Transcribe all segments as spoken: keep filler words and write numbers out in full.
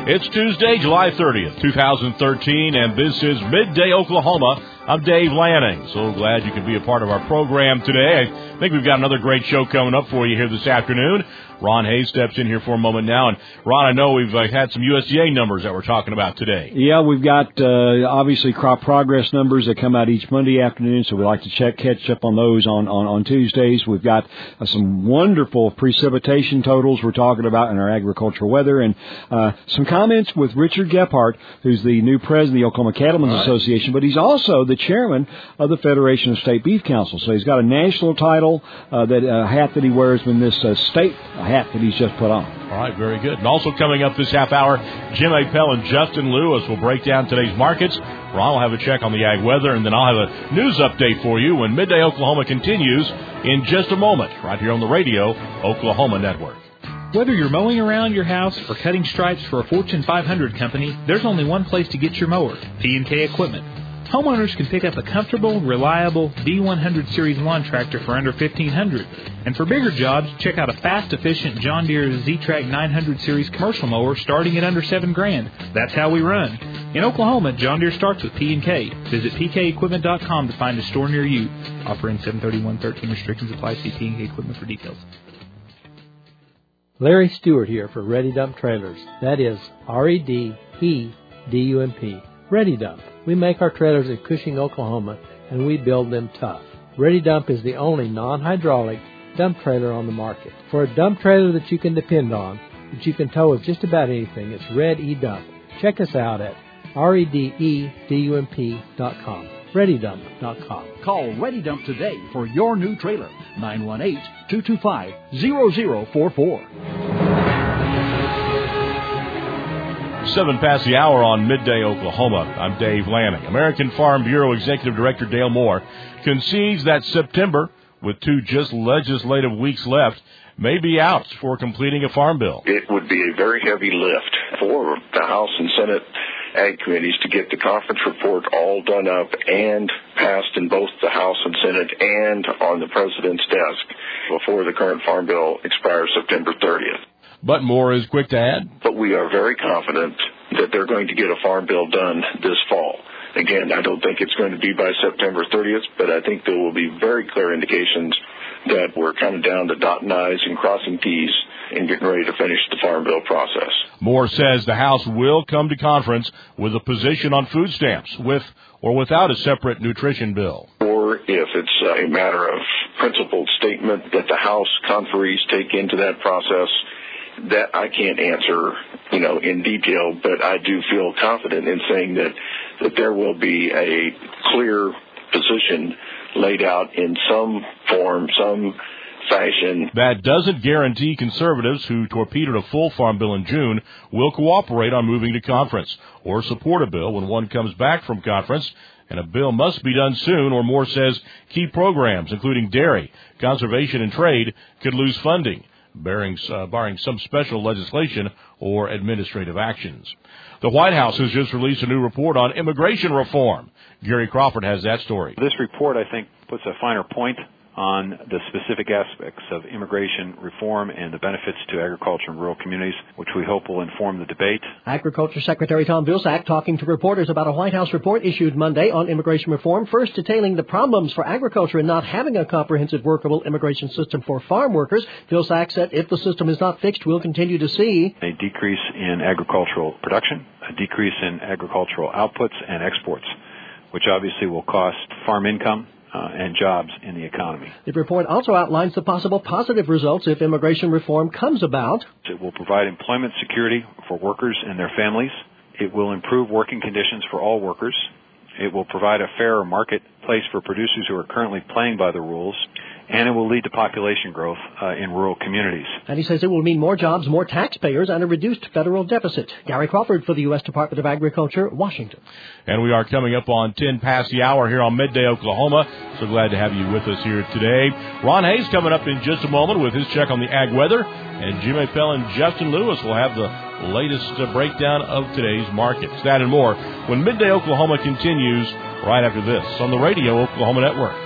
It's Tuesday, July thirtieth, twenty thirteen, and this is Midday Oklahoma. I'm Dave Lanning. So glad you can be a part of our program today. I think we've got another great show coming up for you here this afternoon. Ron Hayes steps in here for a moment now. And, Ron, I know we've uh, had some U S D A numbers that we're talking about today. Yeah, we've got, uh, obviously, crop progress numbers that come out each Monday afternoon, so we like to check, catch up on those on, on, on Tuesdays. We've got uh, some wonderful precipitation totals we're talking about in our agricultural weather, and uh, some comments with Richard Gephardt, who's the new president of the Oklahoma Cattlemen's right. Association, but he's also the chairman of the Federation of State Beef Council. So he's got a national title, uh, that uh, hat that he wears in this uh, state hat that he's just put on. All right, very good. And also coming up this half hour, Jim Appel and Justin Lewis will break down today's markets. Ron will have a check on the ag weather, and then I'll have a news update for you when Midday Oklahoma continues in just a moment, right here on the Radio Oklahoma Network. Whether you're mowing around your house or cutting stripes for a Fortune five hundred company, there's only one place to get your mower, P and K Equipment. Homeowners can pick up a comfortable, reliable B one hundred series lawn tractor for under fifteen hundred dollars. And for bigger jobs, check out a fast, efficient John Deere Z-Track nine hundred series commercial mower starting at under seven grand. That's how we run. In Oklahoma, John Deere starts with P and K. Visit P K equipment dot com to find a store near you. Offering seven thirty-one thirteen restrictions apply. See P and K Equipment for details. Larry Stewart here for Ready Dump Trailers. That is R E D E D U M P. Ready Dump. We make our trailers at Cushing, Oklahoma, and we build them tough. Ready Dump is the only non-hydraulic dump trailer on the market. For a dump trailer that you can depend on, that you can tow with just about anything, it's Red E Dump. Check us out at R E D E D U M P dot com. Ready Dump dot com. Call Ready Dump today for your new trailer. nine one eight, two two five, zero zero four four. Seven past the hour on Midday Oklahoma. I'm Dave Lanning. American Farm Bureau Executive Director Dale Moore concedes that September, with two just legislative weeks left, may be out for completing a farm bill. It would be a very heavy lift for the House and Senate Ag committees to get the conference report all done up and passed in both the House and Senate and on the President's desk before the current farm bill expires September thirtieth. But Moore is quick to add. But we are very confident that they're going to get a farm bill done this fall. Again, I don't think it's going to be by September thirtieth, but I think there will be very clear indications that we're kind of down to dotting I's and crossing T's and getting ready to finish the farm bill process. Moore says the House will come to conference with a position on food stamps, with or without a separate nutrition bill. Or if it's a matter of principled statement that the House conferees take into that process, that I can't answer, you know, in detail, but I do feel confident in saying that, that there will be a clear position laid out in some form, some fashion. That doesn't guarantee conservatives who torpedoed a full farm bill in June will cooperate on moving to conference or support a bill when one comes back from conference, and a bill must be done soon, or Moore says key programs, including dairy, conservation, and trade, could lose funding, Barring, uh, barring some special legislation or administrative actions. The White House has just released a new report on immigration reform. Gary Crawford has that story. This report, I think, puts a finer point on the specific aspects of immigration reform and the benefits to agriculture and rural communities, which we hope will inform the debate. Agriculture Secretary Tom Vilsack talking to reporters about a White House report issued Monday on immigration reform, first detailing the problems for agriculture in not having a comprehensive workable immigration system for farm workers. Vilsack said if the system is not fixed, we'll continue to see a decrease in agricultural production, a decrease in agricultural outputs and exports, which obviously will cost farm income Uh, and jobs in the economy. The report also outlines the possible positive results if immigration reform comes about. It will provide employment security for workers and their families. It will improve working conditions for all workers. It will provide a fairer marketplace for producers who are currently playing by the rules. And it will lead to population growth uh, in rural communities. And he says it will mean more jobs, more taxpayers, and a reduced federal deficit. Gary Crawford for the U S Department of Agriculture, Washington. And we are coming up on ten past the hour here on Midday Oklahoma. So glad to have you with us here today. Ron Hayes coming up in just a moment with his check on the ag weather. And Jim Appel and Justin Lewis will have the latest uh, breakdown of today's markets. That and more when Midday Oklahoma continues right after this on the Radio Oklahoma Network.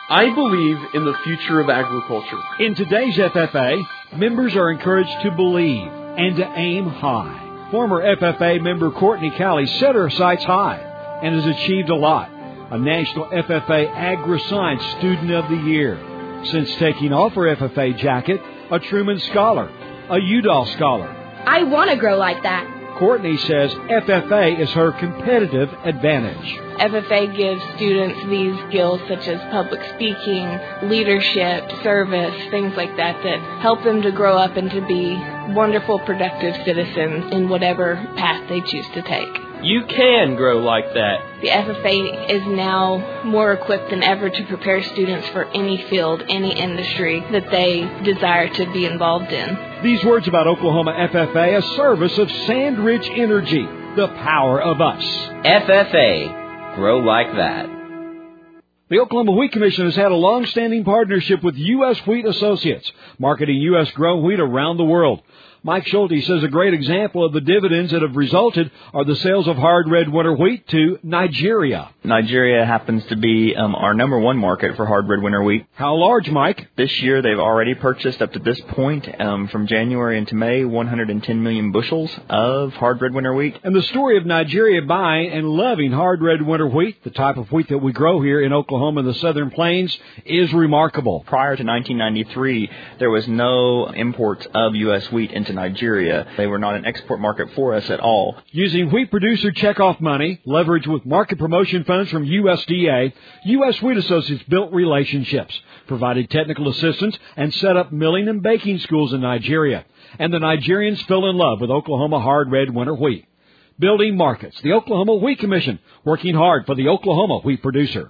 I believe in the future of agriculture. In today's F F A, members are encouraged to believe and to aim high. Former F F A member Courtney Callie set her sights high and has achieved a lot. A National F F A Agri-Science Student of the Year. Since taking off her F F A jacket, a Truman Scholar, a Udall Scholar. I want to grow like that. Courtney says F F A is her competitive advantage. F F A gives students these skills such as public speaking, leadership, service, things like that that help them to grow up and to be wonderful, productive citizens in whatever path they choose to take. You can grow like that. The F F A is now more equipped than ever to prepare students for any field, any industry that they desire to be involved in. These words about Oklahoma F F A, a service of Sandridge Energy, the power of us. F F A, grow like that. The Oklahoma Wheat Commission has had a long-standing partnership with U S Wheat Associates, marketing U S grown wheat around the world. Mike Schulte says a great example of the dividends that have resulted are the sales of hard red winter wheat to Nigeria. Nigeria happens to be um, our number one market for hard red winter wheat. How large, Mike? This year they've already purchased up to this point, um, from January into May, one hundred ten million bushels of hard red winter wheat. And the story of Nigeria buying and loving hard red winter wheat, the type of wheat that we grow here in Oklahoma and the Southern Plains, is remarkable. Prior to nineteen ninety-three, there was no imports of U S wheat into Nigeria. They were not an export market for us at all. Using wheat producer checkoff money, leveraged with market promotion funds from U S D A, U S Wheat Associates built relationships, provided technical assistance, and set up milling and baking schools in Nigeria. And the Nigerians fell in love with Oklahoma hard red winter wheat. Building markets, the Oklahoma Wheat Commission, working hard for the Oklahoma wheat producer.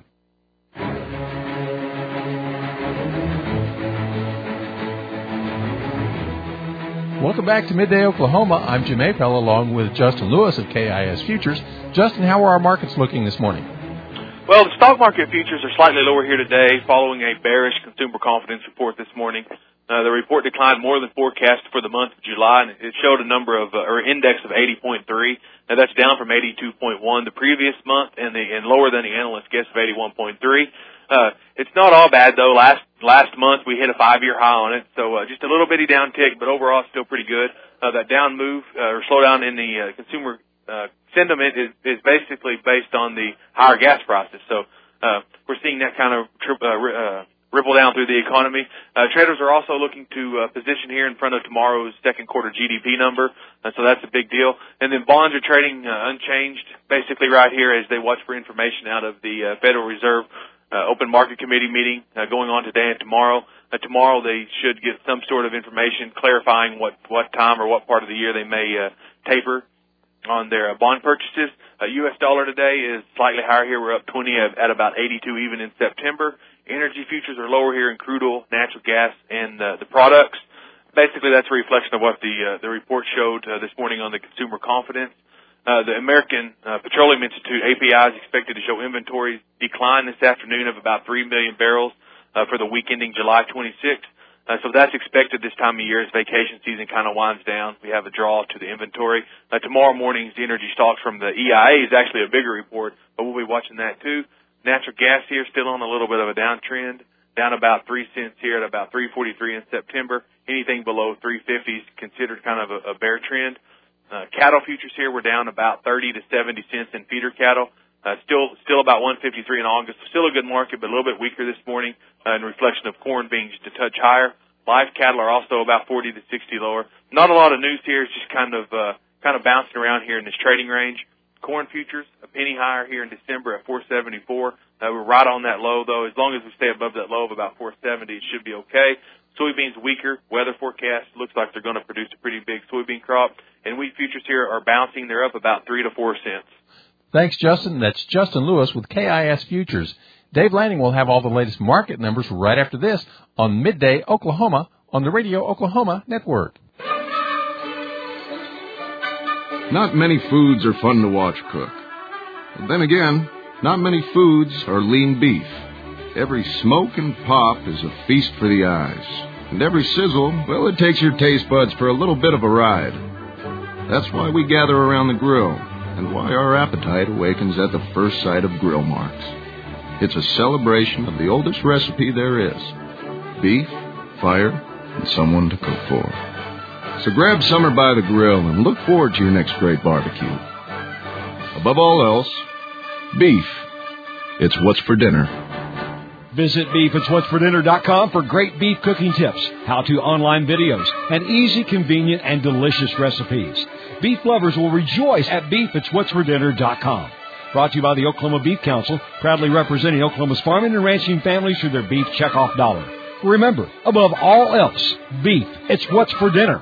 Welcome back to Midday Oklahoma. I'm Jim Apel along with Justin Lewis of K I S Futures. Justin, how are our markets looking this morning? Well, the stock market futures are slightly lower here today following a bearish consumer confidence report this morning. Uh, the report declined more than forecast for the month of July, and it showed a number of, uh, or index of eighty point three. Now, that's down from eighty-two point one the previous month and, the, and lower than the analyst guess of eighty-one point three. Uh, it's not all bad though. Last, last month we hit a five-year high on it. So, uh, just a little bitty down tick, but overall still pretty good. Uh, that down move, uh, or slowdown in the, uh, consumer, uh, sentiment is, is basically based on the higher gas prices. So, uh, we're seeing that kind of, tri- uh, uh, ripple down through the economy. Uh, traders are also looking to, uh, position here in front of tomorrow's second quarter G D P number. Uh, so that's a big deal. And then bonds are trading, uh, unchanged basically right here as they watch for information out of the, uh, Federal Reserve Uh, open market committee meeting uh, going on today and tomorrow. Uh, tomorrow they should get some sort of information clarifying what, what time or what part of the year they may uh, taper on their uh, bond purchases. Uh, U S dollar today is slightly higher here. We're up twenty at, at about eighty-two even in September. Energy futures are lower here in crude oil, natural gas, and uh, the products. Basically, that's a reflection of what the uh, the report showed uh, this morning on the consumer confidence. Uh, the American uh, Petroleum Institute, A P I, is expected to show inventories decline this afternoon of about three million barrels uh, for the week ending July twenty-sixth. Uh, so that's expected this time of year as vacation season kind of winds down. We have a draw to the inventory. Uh, tomorrow morning's energy stocks from the E I A is actually a bigger report, but we'll be watching that too. Natural gas here still on a little bit of a downtrend, down about three cents here at about three forty-three in September. Anything below three fifty is considered kind of a, a bear trend. Uh, cattle futures here were down about thirty to seventy cents in feeder cattle. Uh, still, still about one fifty-three in August. Still a good market, but a little bit weaker this morning, uh, in reflection of corn being just a touch higher. Live cattle are also about forty to sixty lower. Not a lot of news here. It's just kind of, uh, kind of bouncing around here in this trading range. Corn futures, a penny higher here in December at four seventy-four. Uh, we're right on that low though. As long as we stay above that low of about four seventy, it should be okay. Soybeans weaker. Weather forecast looks like they're going to produce a pretty big soybean crop. And wheat futures here are bouncing. They're up about three to four cents. Thanks, Justin. That's Justin Lewis with K I S Futures. Dave Lanning will have all the latest market numbers right after this on Midday Oklahoma on the Radio Oklahoma Network. Not many foods are fun to watch cook. But then again, not many foods are lean beef. Every smoke and pop is a feast for the eyes. And every sizzle, well, it takes your taste buds for a little bit of a ride. That's why we gather around the grill, and why our appetite awakens at the first sight of grill marks. It's a celebration of the oldest recipe there is. Beef, fire, and someone to cook for. So grab summer by the grill and look forward to your next great barbecue. Above all else, beef. It's what's for dinner. Visit beef it's what's for dinner dot com for great beef cooking tips, how-to online videos, and easy, convenient, and delicious recipes. Beef lovers will rejoice at beef it's what's for dinner dot com. Brought to you by the Oklahoma Beef Council, proudly representing Oklahoma's farming and ranching families through their beef checkoff dollar. Remember, above all else, beef, it's what's for dinner.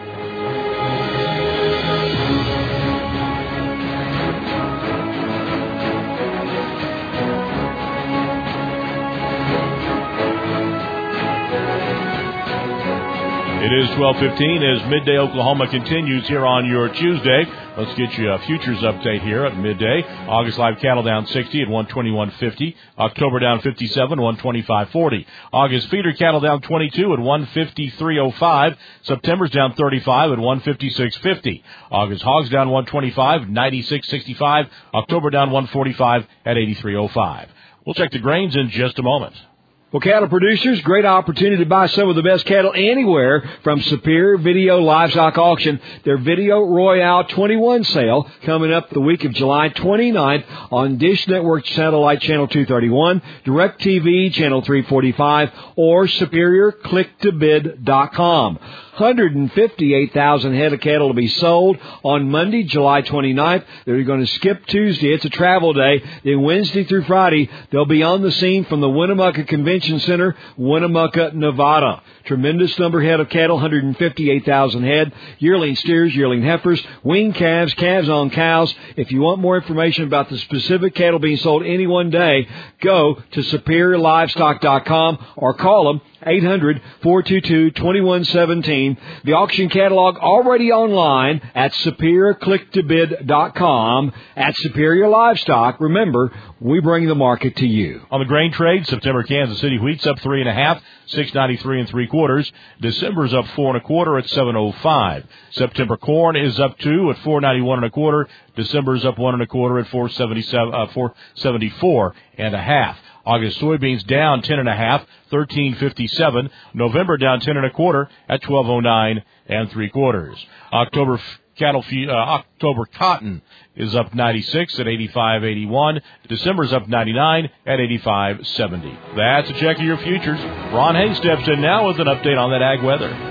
It is twelve fifteen as Midday Oklahoma continues here on your Tuesday. Let's get you a futures update here at midday. August live cattle down sixty at one twenty-one fifty. October down fifty-seven, one twenty-five forty. August feeder cattle down twenty-two at one fifty-three oh five. September's down thirty-five at one fifty-six fifty. August hogs down one twenty-five, ninety-six sixty-five. October down one forty-five at eighty-three oh five. We'll check the grains in just a moment. Well, cattle producers, great opportunity to buy some of the best cattle anywhere from Superior Video Livestock Auction. Their Video Royale twenty-one sale coming up the week of July twenty-ninth on Dish Network Satellite Channel two thirty-one, DirecTV Channel three forty-five, or Superior Click to Bid dot com. one hundred fifty-eight thousand head of cattle to be sold on Monday, July twenty-ninth. They're going to skip Tuesday. It's a travel day. Then Wednesday through Friday, they'll be on the scene from the Winnemucca Convention Center, Winnemucca, Nevada. Tremendous number head of cattle, one hundred fifty-eight thousand head. Yearling steers, yearling heifers, weaned calves, calves on cows. If you want more information about the specific cattle being sold any one day, go to Superior Livestock dot com or call them eight hundred, four two two, two one one seven. The auction catalog already online at Superior Click to Bid dot com. At Superior Livestock, remember, we bring the market to you. On the grain trade, September Kansas City wheat's up three and a half, six ninety-three and three quarters. December's up four and a quarter at seven oh five. September corn is up two at four ninety-one and a quarter. December's up one and a quarter at four seventy-seven, uh, four seventy-four and a half. August soybeans down ten and a half, thirteen fifty-seven. November down ten and a quarter at twelve oh nine and three quarters. October f- cattle, f- uh, October cotton is up ninety-six at eighty-five eighty-one. December's up ninety-nine at eighty-five seventy. That's a check of your futures. Ron Hayes steps in now with an update on that ag weather.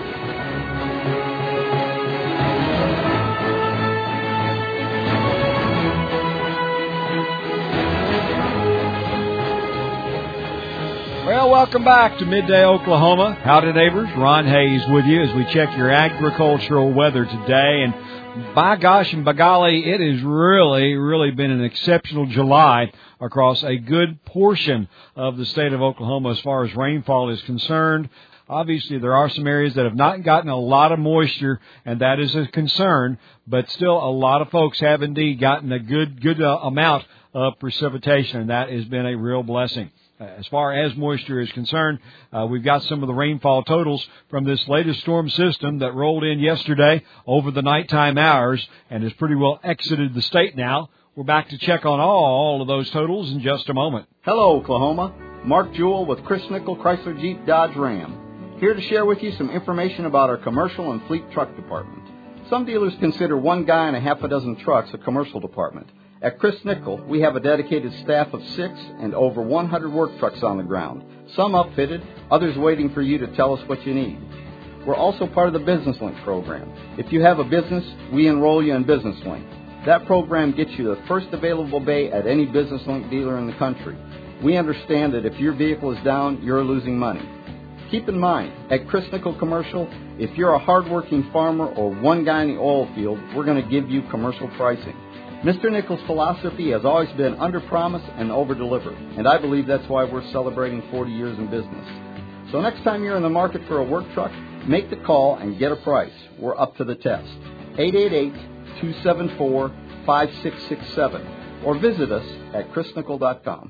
Well, welcome back to Midday Oklahoma. Howdy, neighbors. Ron Hayes with you as we check your agricultural weather today. And by gosh and by golly, it has really, really been an exceptional July across a good portion of the state of Oklahoma as far as rainfall is concerned. Obviously, there are some areas that have not gotten a lot of moisture, and that is a concern. But still, a lot of folks have indeed gotten a good, good uh, amount of precipitation, and that has been a real blessing. As far as moisture is concerned, uh, we've got some of the rainfall totals from this latest storm system that rolled in yesterday over the nighttime hours and has pretty well exited the state now. We're back to check on all of those totals in just a moment. Hello, Oklahoma. Mark Jewell with Chris Nickel Chrysler Jeep Dodge Ram. Here to share with you some information about our commercial and fleet truck department. Some dealers consider one guy and a half a dozen trucks a commercial department. At Chris Nickel, we have a dedicated staff of six and over one hundred work trucks on the ground, some upfitted, others waiting for you to tell us what you need. We're also part of the Business Link program. If you have a business, we enroll you in Business Link. That program gets you the first available bay at any Business Link dealer in the country. We understand that if your vehicle is down, you're losing money. Keep in mind, at Chris Nickel Commercial, if you're a hardworking farmer or one guy in the oil field, we're going to give you commercial pricing. Mister Nickel's philosophy has always been under-promise and over-deliver, and I believe that's why we're celebrating forty years in business. So next time you're in the market for a work truck, make the call and get a price. We're up to the test. eight eight eight, two seven four, five six six seven or visit us at Chris Nickel dot com.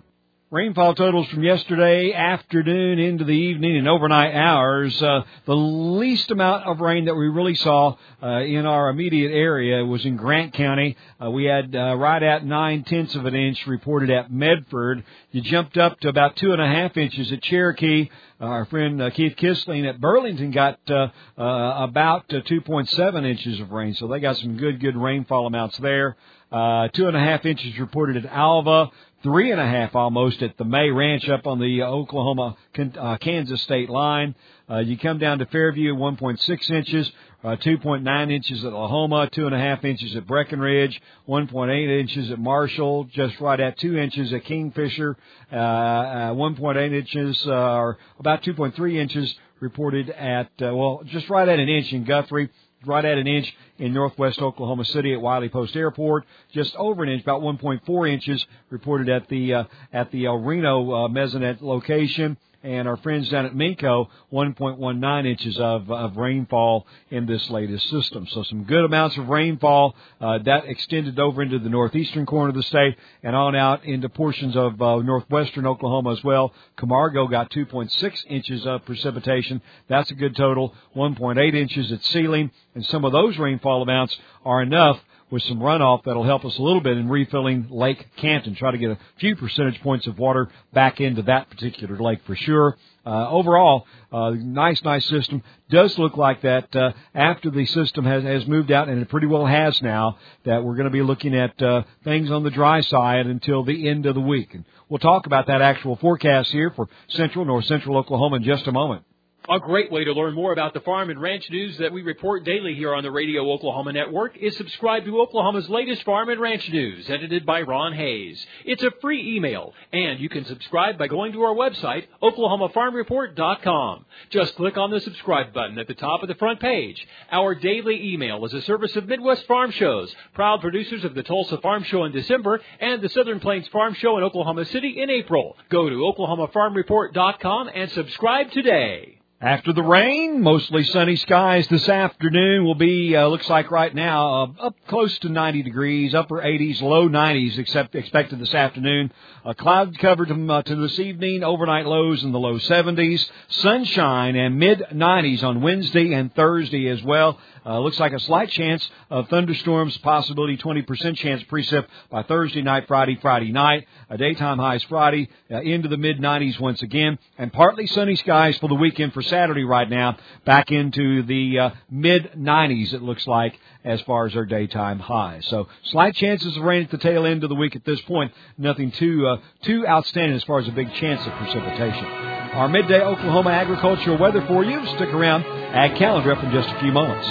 Rainfall totals from yesterday afternoon into the evening and overnight hours. Uh, the least amount of rain that we really saw uh, in our immediate area was in Grant County. Uh, we had uh, right at nine tenths of an inch reported at Medford. You jumped up to about two and a half inches at Cherokee. Uh, our friend uh, Keith Kissling at Burlington got uh, uh, about uh, two point seven inches of rain, so they got some good, good rainfall amounts there. Uh, two and a half inches reported at Alva. Three and a half almost at the May Ranch up on the Oklahoma uh, Kansas state line. Uh, you come down to Fairview, one point six inches, uh, two point nine inches at Lahoma, two and a half inches at Breckenridge, one point eight inches at Marshall, just right at two inches at Kingfisher, uh, uh, one point eight inches, uh, or about two point three inches reported at, uh, well, just right at an inch in Guthrie. Right at an inch in northwest Oklahoma City at Wiley Post Airport. Just over an inch, about one point four inches reported at the uh, at the El Reno uh, Mesonet location. And our friends down at Minco, one point one nine inches of, of rainfall in this latest system. So some good amounts of rainfall. Uh, that extended over into the northeastern corner of the state and on out into portions of uh, northwestern Oklahoma as well. Camargo got two point six inches of precipitation. That's a good total. one point eight inches at Sealing. And some of those rainfall amounts are enough with some runoff that'll help us a little bit in refilling Lake Canton. Try to get a few percentage points of water back into that particular lake for sure. Uh, overall, uh, nice, nice system. Does look like that uh, after the system has, has moved out, and it pretty well has now, that we're going to be looking at uh, things on the dry side until the end of the week. And we'll talk about that actual forecast here for central, north central Oklahoma in just a moment. A great way to learn more about the farm and ranch news that we report daily here on the Radio Oklahoma Network is subscribe to Oklahoma's latest farm and ranch news, edited by Ron Hayes. It's a free email, and you can subscribe by going to our website, oklahoma farm report dot com. Just click on the subscribe button at the top of the front page. Our daily email is a service of Midwest Farm Shows, proud producers of the Tulsa Farm Show in December and the Southern Plains Farm Show in Oklahoma City in April. Go to oklahoma farm report dot com and subscribe today. After the rain, mostly sunny skies this afternoon will be, uh, looks like right now, uh, up close to ninety degrees, upper eighties, low nineties except expected this afternoon. Uh, cloud covered to, uh, to this evening, overnight lows in the low seventies, sunshine and mid nineties on Wednesday and Thursday as well. Uh, looks like a slight chance of thunderstorms, possibility twenty percent chance precip by Thursday night, Friday, Friday night. A daytime highs Friday uh, into the mid nineties once again, and partly sunny skies for the weekend for Saturday right now, back into the uh, mid nineties it looks like as far as our daytime highs. So slight chances of rain at the tail end of the week at this point. Nothing too uh, too outstanding as far as a big chance of precipitation. Our midday Oklahoma agricultural weather for you. Stick around. Ag Calendar up in just a few moments.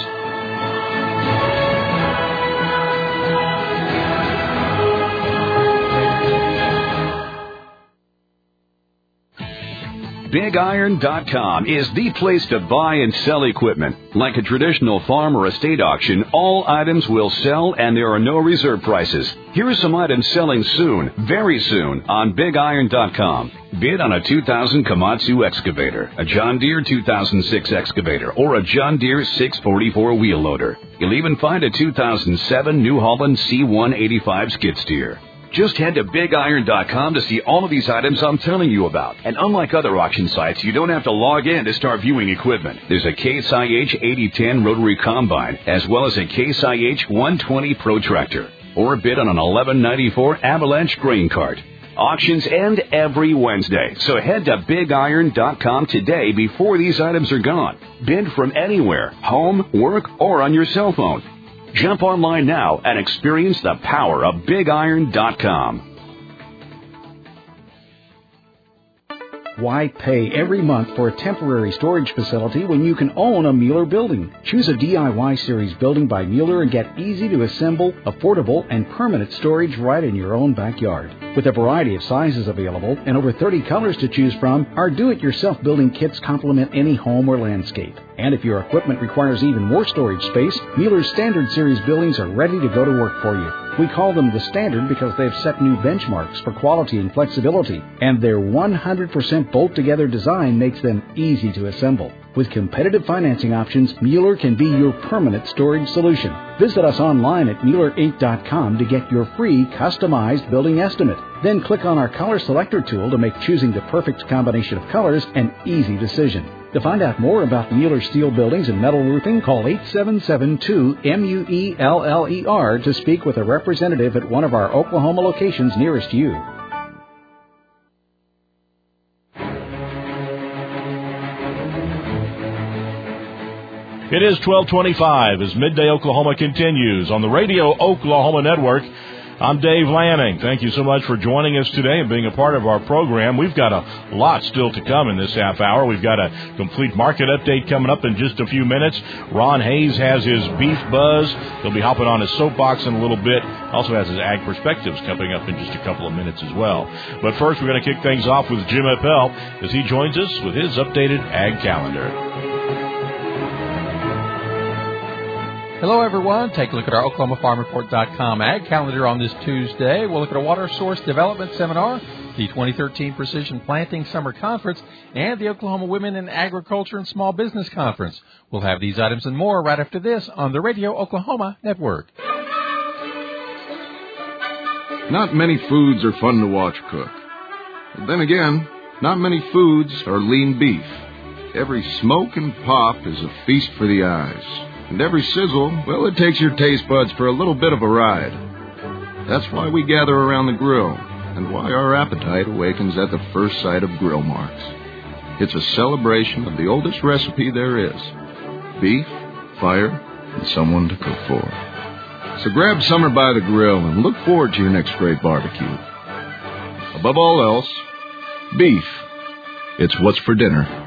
Big Iron dot com is the place to buy and sell equipment. Like a traditional farm or estate auction, all items will sell and there are no reserve prices. Here are some items selling soon, very soon, on Big Iron dot com. Bid on a two thousand Komatsu excavator, a John Deere two thousand six excavator, or a John Deere six forty-four wheel loader. You'll even find a two thousand seven New Holland C one eighty-five skid steer. Just head to Big Iron dot com to see all of these items I'm telling you about. And unlike other auction sites, you don't have to log in to start viewing equipment. There's a Case I H eighty ten rotary combine, as well as a Case I H one twenty protractor, or bid on an eleven ninety-four Avalanche grain cart. Auctions end every Wednesday, so head to Big Iron dot com today before these items are gone. Bid from anywhere, home, work, or on your cell phone. Jump online now and experience the power of Big Iron dot com. Why pay every month for a temporary storage facility when you can own a Mueller building? Choose a D I Y series building by Mueller and get easy to assemble, affordable, and permanent storage right in your own backyard. With a variety of sizes available and over thirty colors to choose from, our do-it-yourself building kits complement any home or landscape. And if your equipment requires even more storage space, Mueller's Standard Series buildings are ready to go to work for you. We call them the Standard because they've set new benchmarks for quality and flexibility, and their one hundred percent bolt-together design makes them easy to assemble. With competitive financing options, Mueller can be your permanent storage solution. Visit us online at Mueller Inc dot com to get your free customized building estimate. Then click on our Color Selector tool to make choosing the perfect combination of colors an easy decision. To find out more about Mueller Steel Buildings and Metal Roofing, call eight seven seven two M U E L L E R to speak with a representative at one of our Oklahoma locations nearest you. It is twelve twenty-five as Midday Oklahoma continues on the Radio Oklahoma Network. I'm Dave Lanning. Thank you so much for joining us today and being a part of our program. We've got a lot still to come in this half hour. We've got a complete market update coming up in just a few minutes. Ron Hayes has his beef buzz. He'll be hopping on his soapbox in a little bit. Also has his ag perspectives coming up in just a couple of minutes as well. But first, we're going to kick things off with Jim Appel as he joins us with his updated ag calendar. Hello, everyone. Take a look at our Oklahoma Farm Report dot com ag calendar on this Tuesday. We'll look at a water source development seminar, the twenty thirteen Precision Planting Summer Conference, and the Oklahoma Women in Agriculture and Small Business Conference. We'll have these items and more right after this on the Radio Oklahoma Network. Not many foods are fun to watch cook. But then again, not many foods are lean beef. Every smoke and pop is a feast for the eyes. And every sizzle, well, it takes your taste buds for a little bit of a ride. That's why we gather around the grill, and why our appetite awakens at the first sight of grill marks. It's a celebration of the oldest recipe there is: beef, fire, and someone to cook for. So grab summer by the grill and look forward to your next great barbecue. Above all else, beef. It's what's for dinner.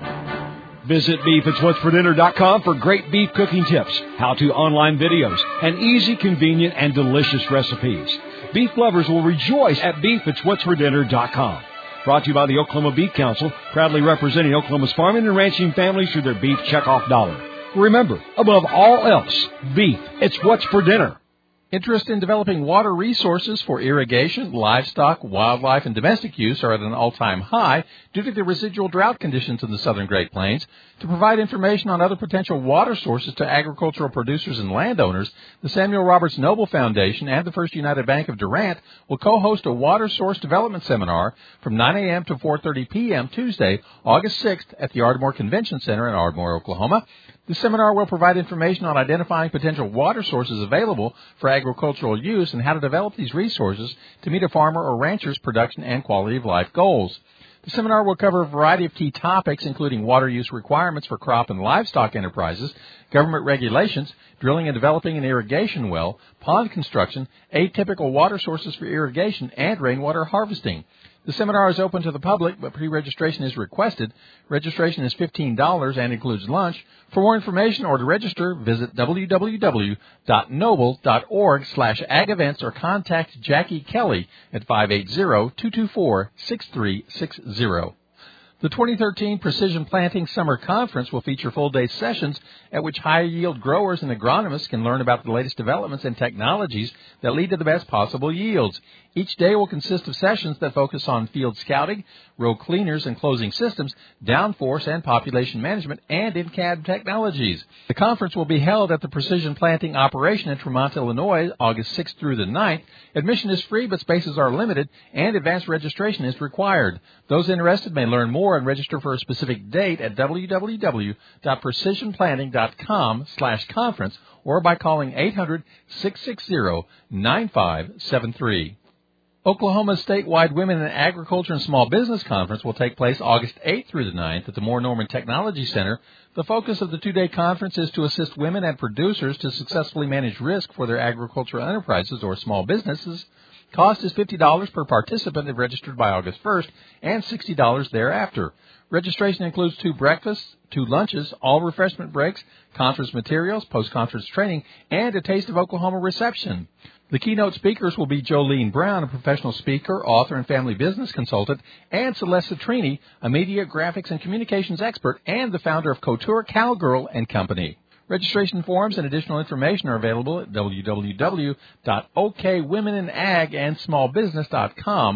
Visit beef it's what's for dinner dot com for great beef cooking tips, how-to online videos, and easy, convenient, and delicious recipes. Beef lovers will rejoice at beef it's what's for dinner dot com. Brought to you by the Oklahoma Beef Council, proudly representing Oklahoma's farming and ranching families through their beef checkoff dollar. Remember, above all else, beef, it's what's for dinner. Interest in developing water resources for irrigation, livestock, wildlife, and domestic use are at an all-time high due to the residual drought conditions in the southern Great Plains. To provide information on other potential water sources to agricultural producers and landowners, the Samuel Roberts Noble Foundation and the First United Bank of Durant will co-host a water source development seminar from nine a.m. to four thirty p.m. Tuesday, August sixth at the Ardmore Convention Center in Ardmore, Oklahoma. The seminar will provide information on identifying potential water sources available for agricultural use and how to develop these resources to meet a farmer or rancher's production and quality of life goals. The seminar will cover a variety of key topics, including water use requirements for crop and livestock enterprises, government regulations, drilling and developing an irrigation well, pond construction, atypical water sources for irrigation, and rainwater harvesting. The seminar is open to the public, but pre-registration is requested. Registration is fifteen dollars and includes lunch. For more information or to register, visit w w w dot noble dot org slash ag events or contact Jackie Kelly at five eight zero, two two four, six three six zero. The twenty thirteen Precision Planting Summer Conference will feature full-day sessions at which high-yield growers and agronomists can learn about the latest developments and technologies that lead to the best possible yields. Each day will consist of sessions that focus on field scouting, row cleaners and closing systems, downforce and population management, and in C A D technologies. The conference will be held at the Precision Planting Operation in Tremont, Illinois, August sixth through the ninth. Admission is free, but spaces are limited, and advanced registration is required. Those interested may learn more and register for a specific date at w w w dot precision planting dot com slash conference or by calling eight hundred, six six zero, nine five seven three. Oklahoma's statewide Women in Agriculture and Small Business Conference will take place August eighth through the ninth at the Moore Norman Technology Center. The focus of the two-day conference is to assist women and producers to successfully manage risk for their agricultural enterprises or small businesses. Cost is fifty dollars per participant if registered by August first and sixty dollars thereafter. Registration includes two breakfasts, two lunches, all refreshment breaks, conference materials, post-conference training, and a Taste of Oklahoma reception. The keynote speakers will be Jolene Brown, a professional speaker, author, and family business consultant, and Celeste Citrini, a media, graphics, and communications expert, and the founder of Couture Cowgirl and Company. Registration forms and additional information are available at w w w dot o k women in ag and small business dot com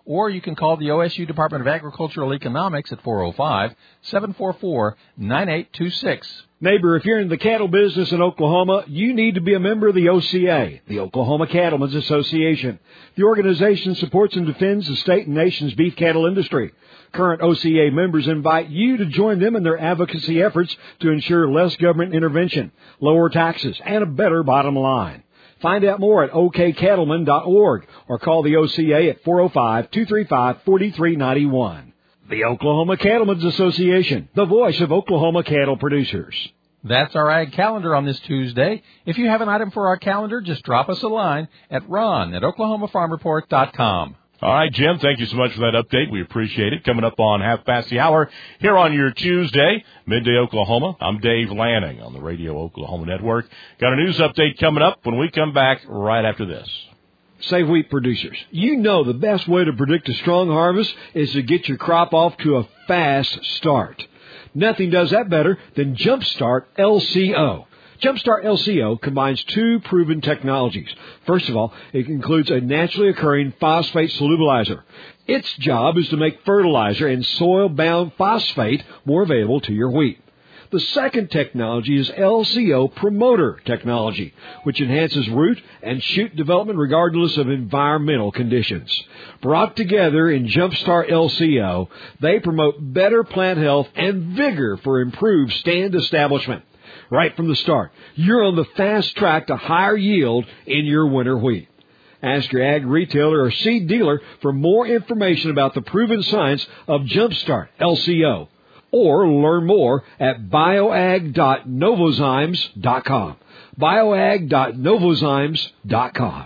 or you can call the O S U Department of Agricultural Economics at four oh five, seven four four, nine eight two six. Neighbor, if you're in the cattle business in Oklahoma, you need to be a member of the O C A, the Oklahoma Cattlemen's Association. The organization supports and defends the state and nation's beef cattle industry. Current O C A members invite you to join them in their advocacy efforts to ensure less government intervention, lower taxes, and a better bottom line. Find out more at o k cattlemen dot org or call the O C A at four oh five, two three five, four three nine one. The Oklahoma Cattlemen's Association, the voice of Oklahoma cattle producers. That's our ag calendar on this Tuesday. If you have an item for our calendar, just drop us a line at ron at oklahoma farm report dot com. All right, Jim, thank you so much for that update. We appreciate it. Coming up on half past the hour here on your Tuesday, Midday Oklahoma. I'm Dave Lanning on the Radio Oklahoma Network. Got a news update coming up when we come back right after this. Say, wheat producers, you know the best way to predict a strong harvest is to get your crop off to a fast start. Nothing does that better than Jumpstart L C O. Jumpstart L C O combines two proven technologies. First of all, it includes a naturally occurring phosphate solubilizer. Its job is to make fertilizer and soil-bound phosphate more available to your wheat. The second technology is L C O Promoter technology, which enhances root and shoot development regardless of environmental conditions. Brought together in Jumpstart L C O, they promote better plant health and vigor for improved stand establishment. Right from the start, you're on the fast track to higher yield in your winter wheat. Ask your ag retailer or seed dealer for more information about the proven science of Jumpstart L C O. Or learn more at bioag dot novozymes dot com. bioag dot novozymes dot com.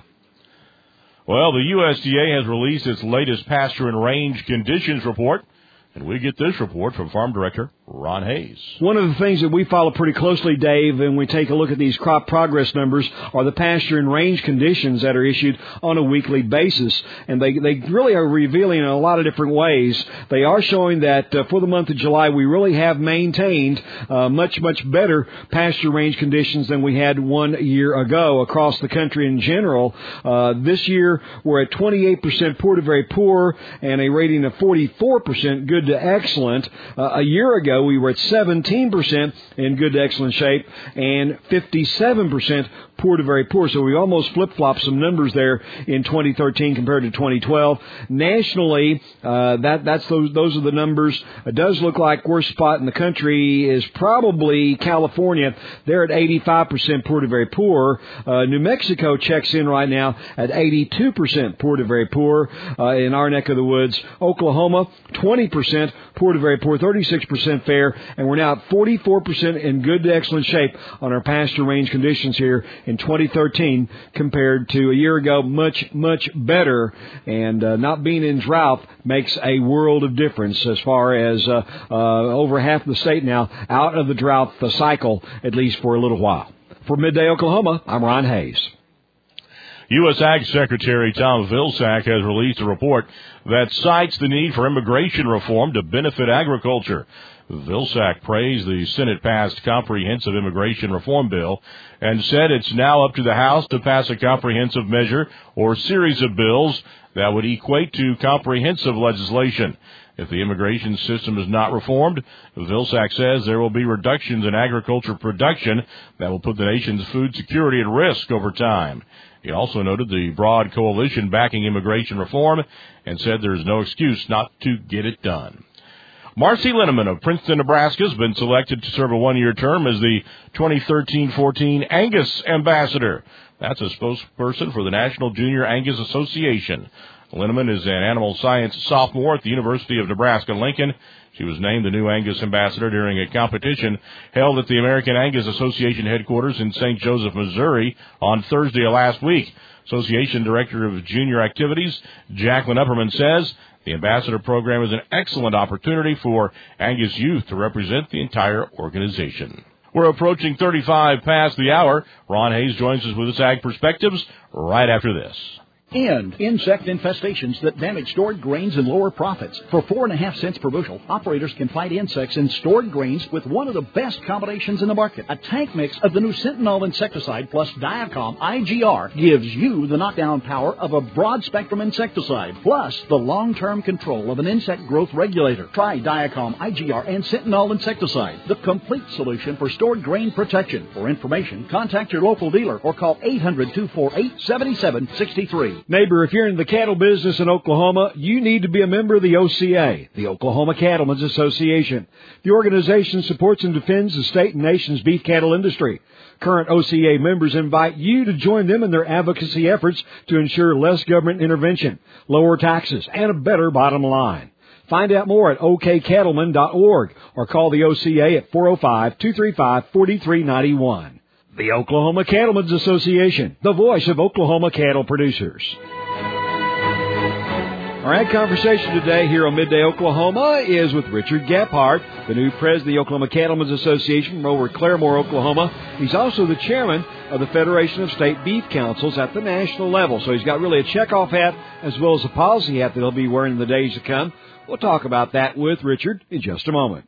Well, the U S D A has released its latest pasture and range conditions report. And we get this report from Farm Director Ron Hayes. One of the things that we follow pretty closely, Dave, and we take a look at these crop progress numbers, are the pasture and range conditions that are issued on a weekly basis. And they, they really are revealing in a lot of different ways. They are showing that uh, for the month of July, we really have maintained uh, much, much better pasture range conditions than we had one year ago across the country in general. Uh, this year, we're at twenty-eight percent poor to very poor and a rating of forty-four percent good to excellent. Uh, a year ago, we were at seventeen percent in good to excellent shape and fifty-seven percent poor to very poor. So we almost flip-flopped some numbers there in twenty thirteen compared to twenty twelve. Nationally, uh, that that's those those are the numbers. It does look like worst spot in the country is probably California. They're at eighty-five percent poor to very poor. Uh, New Mexico checks in right now at eighty-two percent poor to very poor uh, in our neck of the woods. Oklahoma, twenty percent poor to very poor, thirty-six percent fair, and we're now at forty-four percent in good to excellent shape on our pasture range conditions here in twenty thirteen compared to a year ago. Much, much better, and uh, not being in drought makes a world of difference as far as uh, uh, over half the state now out of the drought the cycle, at least for a little while. For Midday Oklahoma, I'm Ron Hayes. U S Ag Secretary Tom Vilsack has released a report that cites the need for immigration reform to benefit agriculture. Vilsack praised the Senate-passed comprehensive immigration reform bill and said it's now up to the House to pass a comprehensive measure or series of bills that would equate to comprehensive legislation. If the immigration system is not reformed, Vilsack says there will be reductions in agriculture production that will put the nation's food security at risk over time. He also noted the broad coalition backing immigration reform and said there is no excuse not to get it done. Marcy Linneman of Princeton, Nebraska, has been selected to serve a one-year term as the twenty thirteen fourteen Angus Ambassador. That's a spokesperson for the National Junior Angus Association. Linneman is an animal science sophomore at the University of Nebraska-Lincoln. She was named the new Angus Ambassador during a competition held at the American Angus Association headquarters in Saint Joseph, Missouri on Thursday of last week. Association Director of Junior Activities, Jacqueline Upperman, says the Ambassador Program is an excellent opportunity for Angus youth to represent the entire organization. We're approaching thirty-five past the hour. Ron Hayes joins us with his Ag Perspectives right after this. End insect infestations that damage stored grains and lower profits. For four and a half cents per bushel, operators can fight insects in stored grains with one of the best combinations in the market. A tank mix of the new Sentinel insecticide plus Diacom I G R gives you the knockdown power of a broad-spectrum insecticide, plus the long-term control of an insect growth regulator. Try Diacom I G R and Sentinel insecticide, the complete solution for stored grain protection. For information, contact your local dealer or call eight hundred, two four eight, seven seven six three. Neighbor, if you're in the cattle business in Oklahoma, you need to be a member of the O C A, the Oklahoma Cattlemen's Association. The organization supports and defends the state and nation's beef cattle industry. Current O C A members invite you to join them in their advocacy efforts to ensure less government intervention, lower taxes, and a better bottom line. Find out more at o k cattlemen dot org or call the O C A at four oh five, two three five, four three nine one. The Oklahoma Cattlemen's Association, the voice of Oklahoma cattle producers. Our ad conversation today here on Midday Oklahoma is with Richard Gephardt, the new president of the Oklahoma Cattlemen's Association from over at Claremore, Oklahoma. He's also the chairman of the Federation of State Beef Councils at the national level. So he's got really a checkoff hat as well as a policy hat that he'll be wearing in the days to come. We'll talk about that with Richard in just a moment.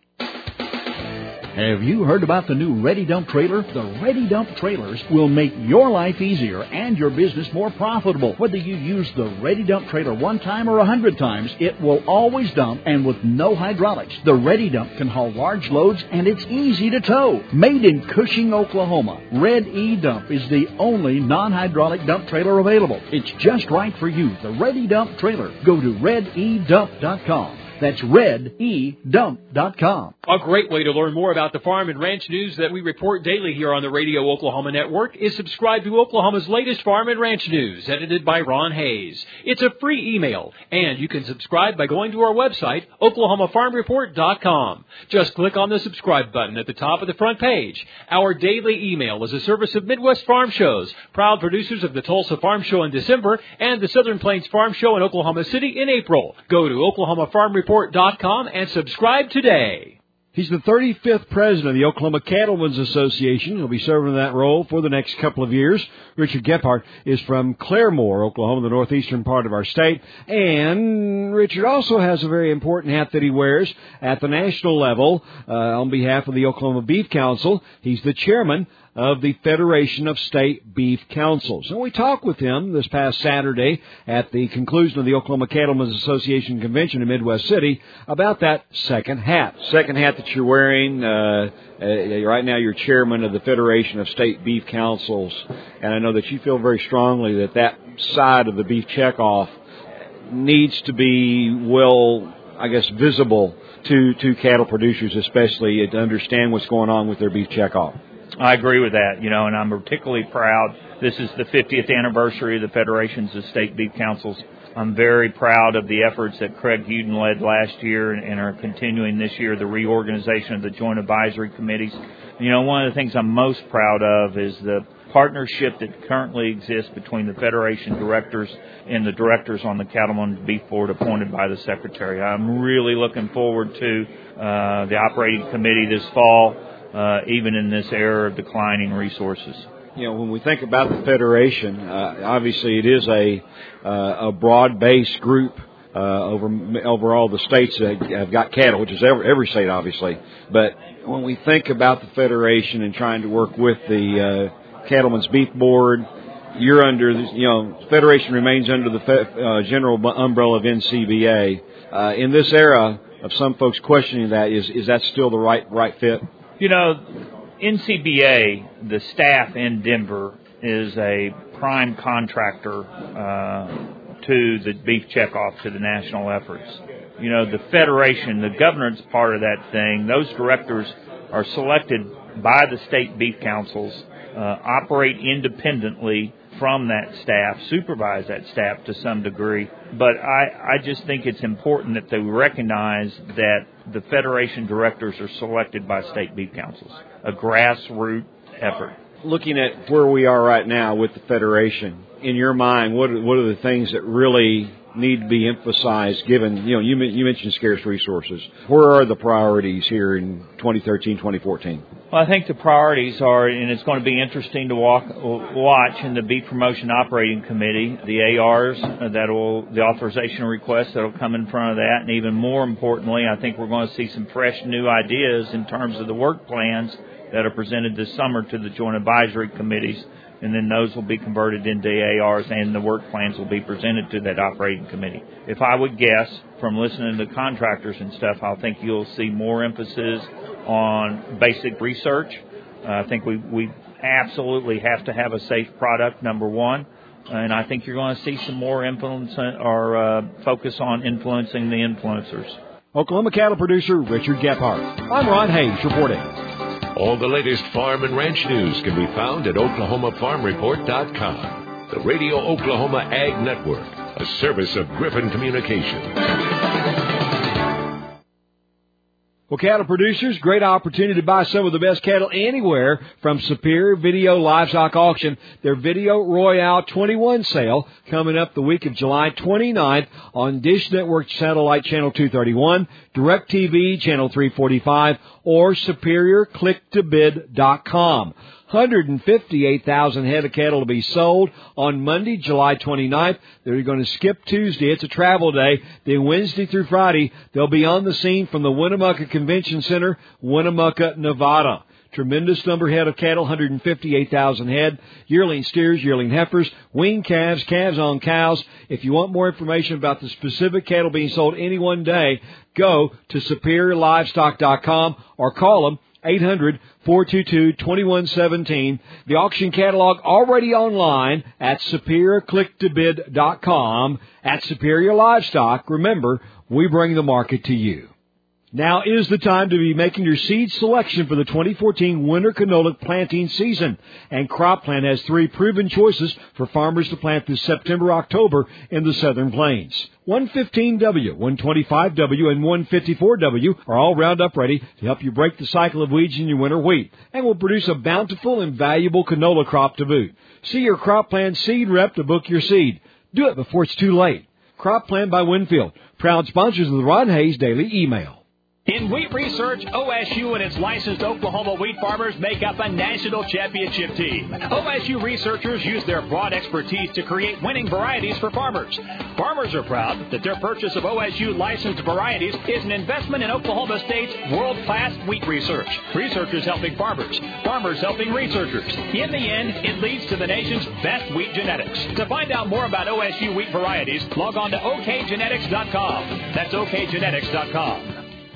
Have you heard about the new Ready Dump trailer? The Ready Dump trailers will make your life easier and your business more profitable. Whether you use the Ready Dump trailer one time or a hundred times, it will always dump and with no hydraulics. The Ready Dump can haul large loads and it's easy to tow. Made in Cushing, Oklahoma, Red E Dump is the only non-hydraulic dump trailer available. It's just right for you, the Ready Dump trailer. Go to red e dump dot com. That's red e dump dot com. A great way to learn more about the farm and ranch news that we report daily here on the Radio Oklahoma Network is subscribe to Oklahoma's latest farm and ranch news, edited by Ron Hayes. It's a free email, and you can subscribe by going to our website, oklahoma farm report dot com. Just click on the subscribe button at the top of the front page. Our daily email is a service of Midwest Farm Shows, proud producers of the Tulsa Farm Show in December and the Southern Plains Farm Show in Oklahoma City in April. Go to oklahoma farm report dot com and subscribe today. He's the thirty-fifth president of the Oklahoma Cattlemen's Association. He'll be serving in that role for the next couple of years. Richard Gephardt is from Claremore, Oklahoma, the northeastern part of our state. And Richard also has a very important hat that he wears at the national level uh, on behalf of the Oklahoma Beef Council. He's the chairman of the Federation of State Beef Councils. And we talked with him this past Saturday at the conclusion of the Oklahoma Cattlemen's Association Convention in Midwest City about that second hat. Second hat that you're wearing, uh, uh, right now you're chairman of the Federation of State Beef Councils. And I know that you feel very strongly that that side of the beef checkoff needs to be well, I guess, visible to, to cattle producers, especially to understand what's going on with their beef checkoff. I agree with that, you know, and I'm particularly proud. This is the fiftieth anniversary of the Federations of State Beef Councils. I'm very proud of the efforts that Craig Huden led last year and are continuing this year, the reorganization of the Joint Advisory Committees. You know, one of the things I'm most proud of is the partnership that currently exists between the Federation directors and the directors on the Cattlemen's Beef Board appointed by the Secretary. I'm really looking forward to uh, the operating committee this fall. Uh, even in this era of declining resources. You know, when we think about the Federation, uh, obviously it is a uh, a broad-based group uh, over over all the states that have got cattle, which is every, every state, obviously. But when we think about the Federation and trying to work with the uh, Cattlemen's Beef Board, you're under, the, you know, the Federation remains under the fe- uh, general umbrella of N C B A. Uh, in this era of some folks questioning that, is is that still the right right fit? You know, N C B A, the staff in Denver, is a prime contractor uh, to the beef checkoff, to the national efforts. You know, the Federation, the governance part of that thing, those directors are selected by the state beef councils, uh, operate independently from that staff, supervise that staff to some degree. But I, I just think it's important that they recognize that the Federation directors are selected by state beef councils, a grassroots effort. Looking at where we are right now with the Federation, in your mind, what are, what are the things that really need to be emphasized given, you know, you, you mentioned scarce resources. Where are the priorities here in twenty thirteen, twenty fourteen? Well, I think the priorities are, and it's going to be interesting to walk, watch in the Beef Promotion Operating Committee, the A Rs that will, the authorization requests that will come in front of that, and even more importantly, I think we're going to see some fresh new ideas in terms of the work plans that are presented this summer to the Joint Advisory Committees, and then those will be converted into A Rs, and the work plans will be presented to that operating committee. If I would guess, from listening to contractors and stuff, I think you'll see more emphasis on basic research. Uh, I think we, we absolutely have to have a safe product, number one, and I think you're going to see some more influence or uh, focus on influencing the influencers. Oklahoma cattle producer Richard Gephardt. I'm Ron Hayes reporting. All the latest farm and ranch news can be found at Oklahoma Farm Report dot com. The Radio Oklahoma Ag Network, a service of Griffin Communications. Well, cattle producers, great opportunity to buy some of the best cattle anywhere from Superior Video Livestock Auction. Their Video Royale twenty-one sale coming up the week of July twenty-ninth on Dish Network Satellite Channel two thirty-one, DirecTV Channel three forty-five, or Superior Click To Bid dot com. one hundred fifty-eight thousand head of cattle to be sold on Monday, July twenty-ninth. They're going to skip Tuesday. It's a travel day. Then Wednesday through Friday, they'll be on the scene from the Winnemucca Convention Center, Winnemucca, Nevada. Tremendous number head of cattle, one hundred fifty-eight thousand head, yearling steers, yearling heifers, weaned calves, calves on cows. If you want more information about the specific cattle being sold any one day, go to Superior Livestock dot com or call them eight hundred, four two two, two one one seven. The auction catalog already online at Superior Click To Bid dot com. At Superior Livestock, remember, we bring the market to you. Now is the time to be making your seed selection for the twenty fourteen winter canola planting season. And CropPlan has three proven choices for farmers to plant this September, October in the Southern Plains. one fifteen W, one twenty-five W, and one fifty-four W are all Roundup ready to help you break the cycle of weeds in your winter wheat and will produce a bountiful and valuable canola crop to boot. See your CropPlan seed rep to book your seed. Do it before it's too late. CropPlan by Winfield, proud sponsors of the Ron Hayes Daily Email. In wheat research, O S U and its licensed Oklahoma wheat farmers make up a national championship team. O S U researchers use their broad expertise to create winning varieties for farmers. Farmers are proud that their purchase of O S U licensed varieties is an investment in Oklahoma State's world-class wheat research. Researchers helping farmers, farmers helping researchers. In the end, it leads to the nation's best wheat genetics. To find out more about O S U wheat varieties, log on to O K genetics dot com. That's O K genetics dot com.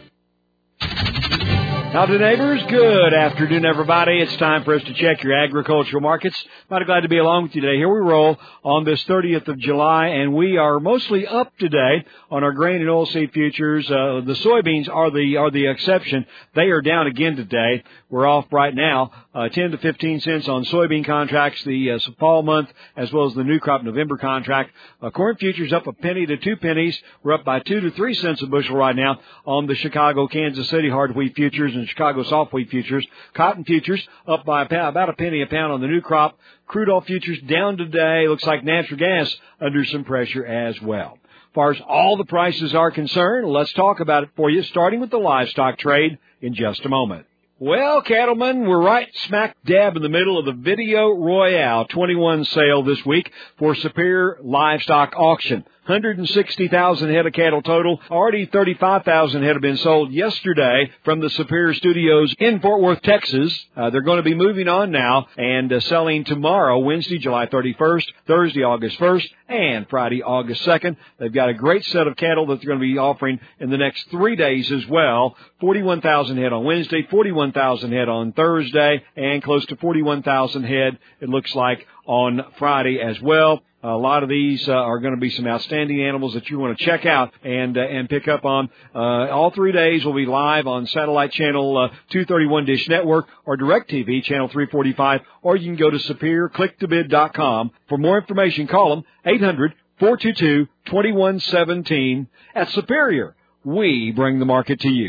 Howdy, neighbors. Good afternoon, everybody. It's time for us to check your agricultural markets. Mighty glad to be along with you today. Here we roll on this thirtieth of July, and we are mostly up today on our grain and oilseed futures. Uh, the soybeans are the are the exception. They are down again today. We're off right now, uh, ten to fifteen cents on soybean contracts, the uh, fall month, as well as the new crop November contract. Uh, corn futures up a penny to two pennies. We're up by two to three cents a bushel right now on the Chicago, Kansas City hard wheat futures and Chicago soft wheat futures. Cotton futures up by about a penny a pound on the new crop. Crude oil futures down today. Looks like natural gas under some pressure as well. As far as all the prices are concerned, let's talk about it for you, starting with the livestock trade in just a moment. Well, cattlemen, we're right smack dab in the middle of the Video Royale twenty-one sale this week for Superior Livestock Auction. one hundred sixty thousand head of cattle total. Already thirty-five thousand head have been sold yesterday from the Superior Studios in Fort Worth, Texas. Uh, they're going to be moving on now and uh, selling tomorrow, Wednesday, July thirty-first, Thursday, August first, and Friday, August second. They've got a great set of cattle that they're going to be offering in the next three days as well. forty-one thousand head on Wednesday, forty-one thousand head on Thursday, and close to forty-one thousand head, it looks like, on Friday as well. A lot of these uh, are going to be some outstanding animals that you want to check out and uh, and pick up on. Uh, all three days will be live on Satellite Channel uh, two thirty-one Dish Network or DirecTV Channel three forty-five, or you can go to Superior Click To Bid dot com. For more information, call them eight hundred, four two two, two one one seven. At Superior, we bring the market to you.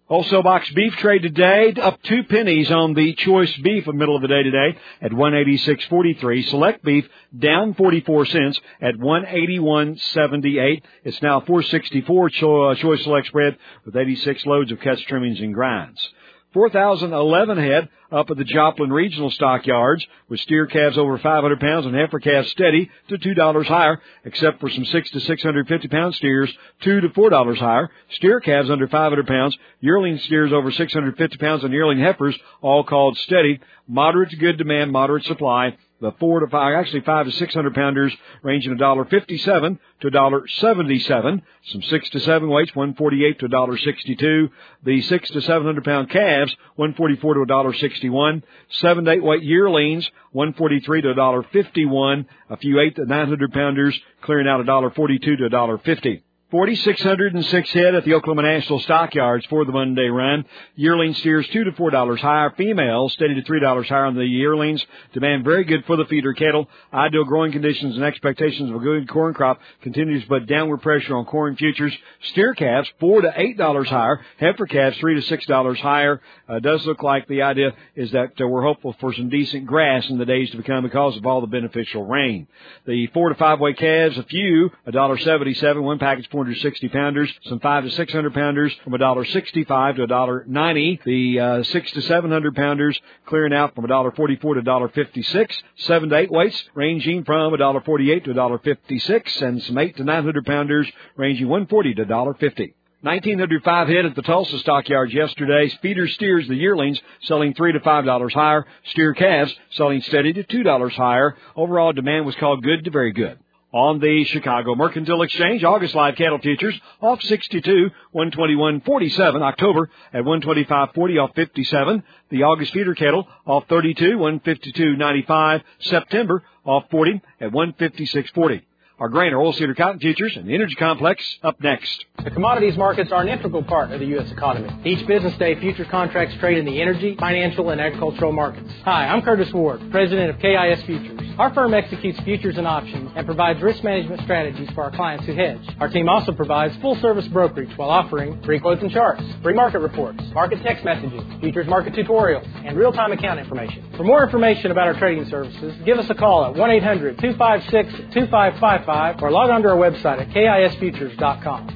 Wholesale box beef trade today up two pennies on the choice beef in the middle of the day today at one eighty-six forty-three. Select beef down forty-four cents at one eighty-one seventy-eight. It's now four sixty-four cho- choice select spread with eighty-six loads of cuts, trimmings, and grinds. four thousand eleven head up at the Joplin Regional Stockyards with steer calves over five hundred pounds and heifer calves steady to two dollars higher, except for some six to six hundred fifty pound steers, two to four dollars higher. Steer calves under five hundred pounds, yearling steers over six hundred fifty pounds, and yearling heifers all called steady. Moderate to good demand, moderate supply. The four to five, actually five to six hundred pounders ranging a dollar fifty-seven to a dollar seventy-seven. Some six to seven weights, one forty-eight to a dollar sixty-two. The six to seven hundred pound calves, one forty-four to a dollar sixty-one. Seven to eight weight yearlings, one forty-three to a dollar fifty-one. A few eight to nine hundred pounders clearing out a dollar forty-two to a dollar fifty. forty-six hundred six head at the Oklahoma National Stockyards for the Monday run. Yearling steers two to four dollars higher. Females steady to three dollars higher on the yearlings. Demand very good for the feeder cattle. Ideal growing conditions and expectations of a good corn crop continues, but downward pressure on corn futures. Steer calves four to eight dollars higher. Heifer calves three to six dollars higher. Uh, does look like the idea is that uh, we're hopeful for some decent grass in the days to come because of all the beneficial rain. The four to five weight calves, a few a dollar seventy-seven. One package four hundred sixty pounders, some five to six hundred pounders from a dollar sixty-five to a dollar ninety. The uh, six to seven hundred pounders clearing out from a dollar forty-four to a dollar fifty-six. Seven to eight weights ranging from a dollar forty-eight to a dollar fifty-six, and some eight to nine hundred pounders ranging one forty to a dollar fifty. nineteen oh five head at the Tulsa Stockyards yesterday. Feeder steers, the yearlings, selling three to five dollars higher. Steer calves selling steady to two dollars higher. Overall demand was called good to very good. On the Chicago Mercantile Exchange, August live cattle futures off sixty-two, one twenty-one forty-seven. October at one twenty-five forty off fifty-seven. The August feeder cattle off thirty-two, one fifty-two ninety-five. September off forty at one fifty-six forty. Our grain, our oilseed, cotton futures, and the energy complex up next. The commodities markets are an integral part of the U S economy. Each business day, futures contracts trade in the energy, financial, and agricultural markets. Hi, I'm Curtis Ward, president of K I S Futures. Our firm executes futures and options and provides risk management strategies for our clients who hedge. Our team also provides full-service brokerage while offering free quotes and charts, free market reports, market text messaging, futures market tutorials, and real-time account information. For more information about our trading services, give us a call at one eight hundred two five six two five five five or log on to our website at K I S futures dot com.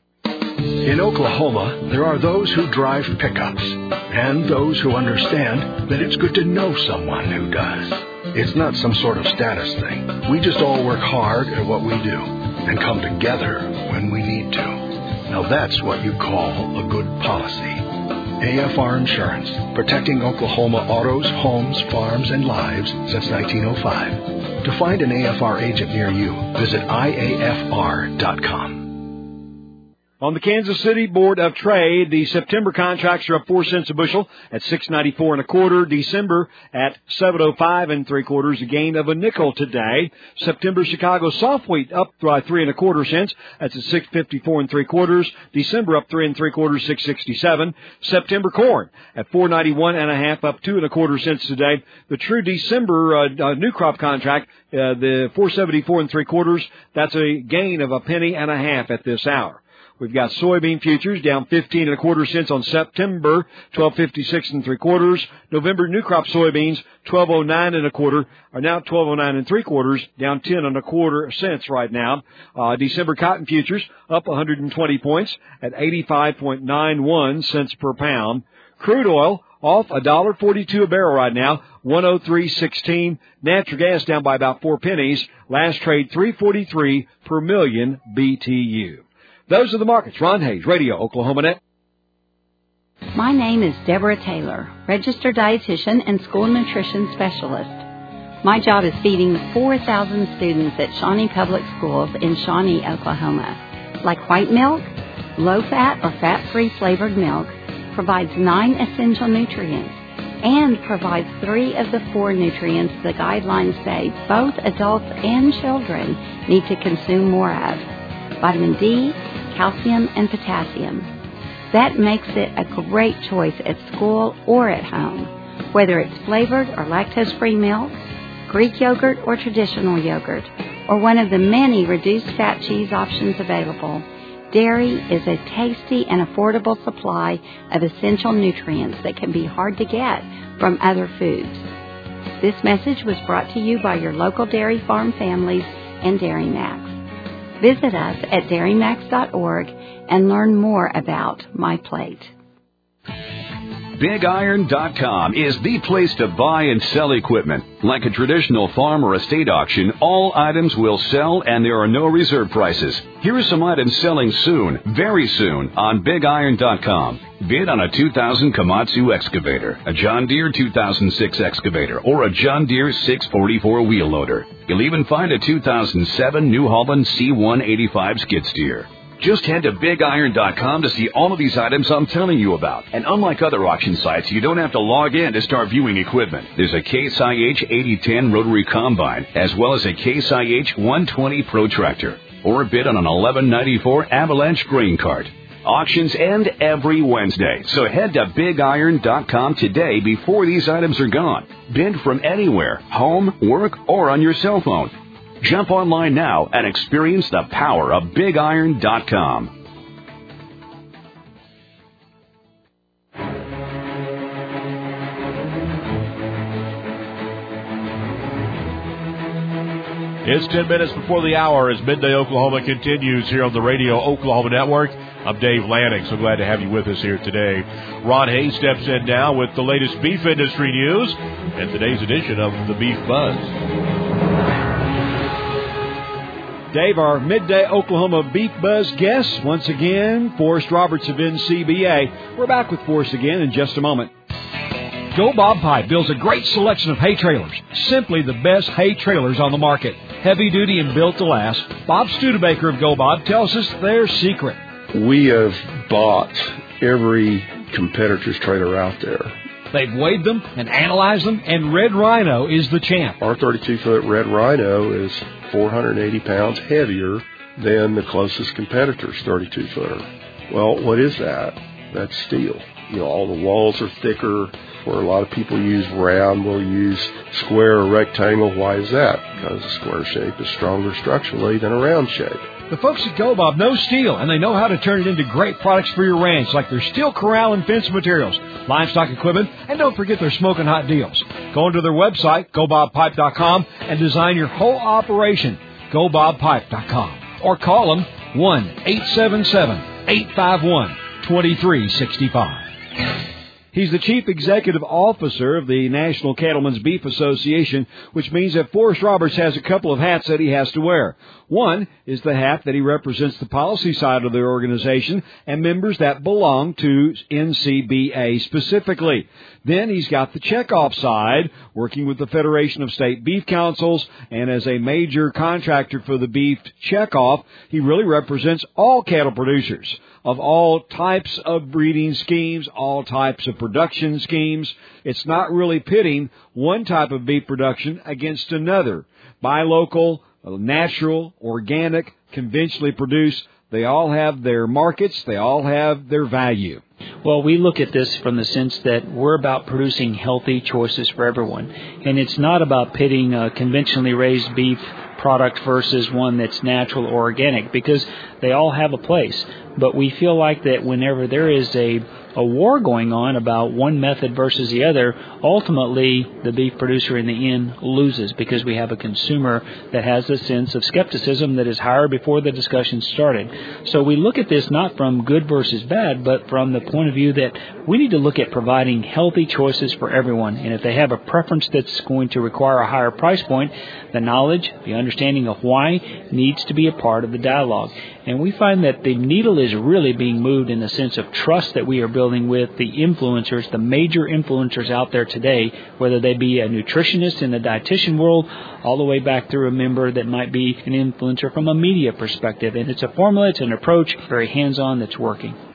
In Oklahoma, there are those who drive pickups and those who understand that it's good to know someone who does. It's not some sort of status thing. We just all work hard at what we do and come together when we need to. Now that's what you call a good policy. A F R Insurance, protecting Oklahoma autos, homes, farms, and lives since nineteen oh five. To find an A F R agent near you, visit I A F R dot com. On the Kansas City Board of Trade, the September contracts are up four cents a bushel at six ninety-four and a quarter. December at seven oh five and three quarters, a gain of a nickel today. September Chicago soft wheat up by three and a quarter cents. That's at six fifty-four and three quarters. December up three and three quarters, six sixty-seven. September corn at four ninety-one and a half, up two and a quarter cents today. The true December uh, uh, new crop contract, uh, the four seventy-four and three quarters, that's a gain of a penny and a half at this hour. We've got soybean futures down fifteen and a quarter cents on September, twelve fifty-six and three quarters. November new crop soybeans, twelve oh nine and a quarter, are now twelve oh nine and three quarters, down ten and a quarter cents right now. Uh, December cotton futures up one hundred twenty points at eighty-five point nine one cents per pound. Crude oil off a dollar forty-two a barrel right now, one oh three sixteen. Natural gas down by about four pennies. Last trade three forty-three per million B T U. Those are the markets. Ron Hayes, Radio Oklahoma Net. My name is Deborah Taylor, registered dietitian and school nutrition specialist. My job is feeding the four thousand students at Shawnee Public Schools in Shawnee, Oklahoma. Like white milk, low-fat or fat-free flavored milk provides nine essential nutrients and provides three of the four nutrients the guidelines say both adults and children need to consume more of: vitamin D, calcium, and potassium. That makes it a great choice at school or at home, whether it's flavored or lactose-free milk, Greek yogurt or traditional yogurt, or one of the many reduced fat cheese options available. Dairy is a tasty and affordable supply of essential nutrients that can be hard to get from other foods. This message was brought to you by your local dairy farm families and Dairy Max. Visit us at dairy max dot org and learn more about My Plate. Big Iron dot com is the place to buy and sell equipment. Like a traditional farm or estate auction, all items will sell and there are no reserve prices. Here are some items selling soon, very soon, on Big Iron dot com. Bid on a two thousand Komatsu excavator, a John Deere two thousand six excavator, or a John Deere six forty-four wheel loader. You'll even find a two thousand seven New Holland C one eighty-five skid steer. Just head to Big Iron dot com to see all of these items I'm telling you about. And unlike other auction sites, you don't have to log in to start viewing equipment. There's a Case I H eighty ten rotary combine, as well as a Case I H one twenty protractor, or a bid on an eleven ninety-four Avalanche grain cart. Auctions end every Wednesday, so head to Big Iron dot com today before these items are gone. Bid from anywhere, home, work, or on your cell phone. Jump online now and experience the power of Big Iron dot com. It's ten minutes before the hour as Midday Oklahoma continues here on the Radio Oklahoma Network. I'm Dave Lanning, so glad to have you with us here today. Ron Hayes steps in now with the latest beef industry news and today's edition of the Beef Buzz. Dave, our Midday Oklahoma Beef Buzz guest, once again, Forrest Roberts of N C B A. We're back with Forrest again in just a moment. Go Bob Pipe builds a great selection of hay trailers, simply the best hay trailers on the market. Heavy duty and built to last. Bob Studebaker of Go Bob tells us their secret. We have bought every competitor's trailer out there. They've weighed them and analyzed them, and Red Rhino is the champ. Our thirty-two foot Red Rhino is four hundred eighty pounds heavier than the closest competitor's thirty-two footer. Well, what is that? That's steel. You know, all the walls are thicker. Where a lot of people use round, we'll use square or rectangle. Why is that? Because the square shape is stronger structurally than a round shape. The folks at Go Bob know steel, and they know how to turn it into great products for your ranch, like their steel corral and fence materials, livestock equipment, and don't forget their smoking hot deals. Go onto their website, go bob pipe dot com, and design your whole operation, go bob pipe dot com. Or call them one eight seven seven, eight five one, two three six five. He's the Chief Executive Officer of the National Cattlemen's Beef Association, which means that Forrest Roberts has a couple of hats that he has to wear. One is the hat that he represents the policy side of the organization and members that belong to N C B A specifically. Then he's got the checkoff side, working with the Federation of State Beef Councils, and as a major contractor for the beef checkoff, he really represents all cattle producers of all types of breeding schemes, all types of production schemes. It's not really pitting one type of beef production against another. Buy local, natural, organic, conventionally produced, they all have their markets, they all have their value. Well, we look at this from the sense that we're about producing healthy choices for everyone. And it's not about pitting a conventionally raised beef product versus one that's natural or organic, because they all have a place. But we feel like that whenever there is a, a war going on about one method versus the other, ultimately the beef producer in the end loses, because we have a consumer that has a sense of skepticism that is higher before the discussion started. So we look at this not from good versus bad, but from the point of view that we need to look at providing healthy choices for everyone. And if they have a preference that's going to require a higher price point, the knowledge, the understanding of why needs to be a part of the dialogue. And we find that the needle is really being moved in the sense of trust that we are building with the influencers, the major influencers out there today, whether they be a nutritionist in the dietitian world, all the way back through a member that might be an influencer from a media perspective. And it's a formula, it's an approach, very hands-on, that's working.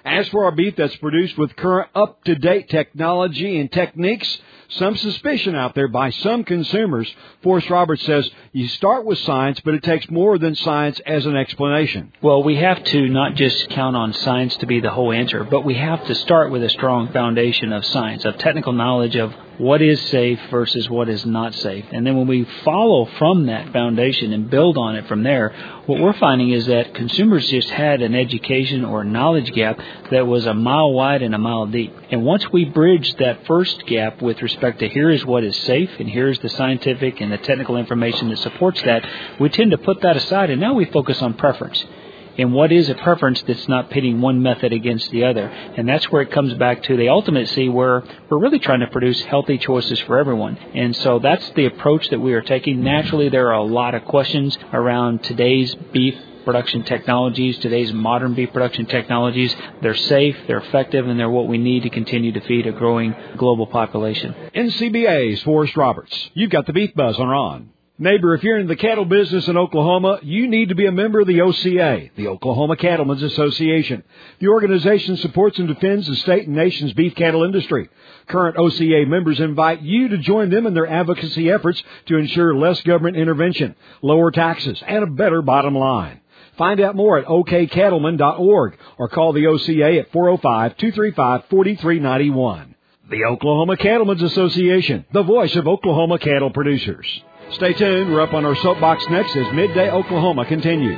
As for our beef that's produced with current up-to-date technology and techniques, some suspicion out there by some consumers, Forrest Roberts says you start with science, but it takes more than science as an explanation. Well, we have to not just count on science to be the whole answer, but we have to start with a strong foundation of science, of technical knowledge of what is safe versus what is not safe. And then when we follow from that foundation and build on it from there, what we're finding is that consumers just had an education or knowledge gap that was a mile wide and a mile deep. And once we bridge that first gap with respect to here is what is safe and here's the scientific and the technical information that supports that, we tend to put that aside and now we focus on preference. And what is a preference that's not pitting one method against the other? And that's where it comes back to the ultimacy where we're really trying to produce healthy choices for everyone. And so that's the approach that we are taking. Naturally, there are a lot of questions around today's beef production technologies, today's modern beef production technologies. They're safe, they're effective, and they're what we need to continue to feed a growing global population. N C B A's Forrest Roberts. You've got the Beef Buzz on Ron. Neighbor, if you're in the cattle business in Oklahoma, you need to be a member of the O C A, the Oklahoma Cattlemen's Association. The organization supports and defends the state and nation's beef cattle industry. Current O C A members invite you to join them in their advocacy efforts to ensure less government intervention, lower taxes, and a better bottom line. Find out more at o k cattlemen dot org or call the O C A at four oh five, two three five, four three nine one. The Oklahoma Cattlemen's Association, the voice of Oklahoma cattle producers. Stay tuned. We're up on our soapbox next as Midday Oklahoma continues.